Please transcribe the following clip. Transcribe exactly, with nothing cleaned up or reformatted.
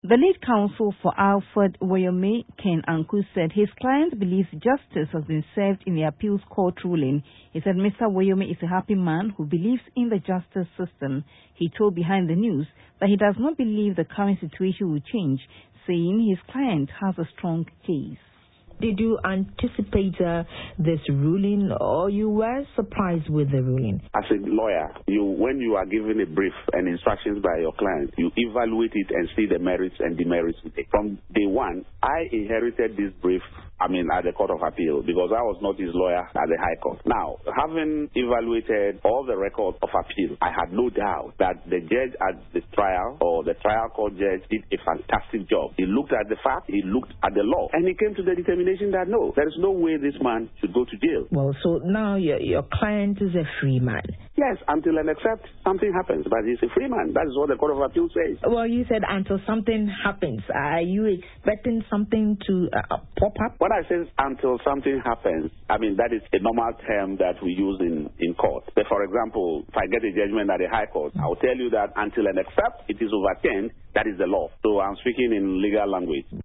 The lead counsel for Alfred Woyome, Ken Anku, said his client believes justice has been served in the appeals court ruling. He said Mister Woyome is a happy man who believes in the justice system. He told Behind the News that he does not believe the current situation will change, saying his client has a strong case. Did you anticipate uh, this ruling, or you were surprised with the ruling? As a lawyer, you when you are given a brief and instructions by your client, you evaluate it and see the merits and demerits with it. From day one, I inherited this brief, I mean, at the Court of Appeal, because I was not his lawyer at the High Court. Now, having evaluated all the records of appeal, I had no doubt that the judge at the trial, or the trial court judge, did a fantastic job. He looked at the fact, he looked at the law, and he came to the determination that no, there is no way this man should go to jail. Well, so now your, your client is a free man. Yes, until and except something happens, but he's a free man. That is what the Court of Appeal says. Well, you said until something happens. Are you expecting something to uh, pop up? What I say is until something happens, I mean, that is a normal term that we use in, in court. But for example, if I get a judgment at the High Court, I'll tell you that until and except it is overturned, that is the law. So I'm speaking in legal language.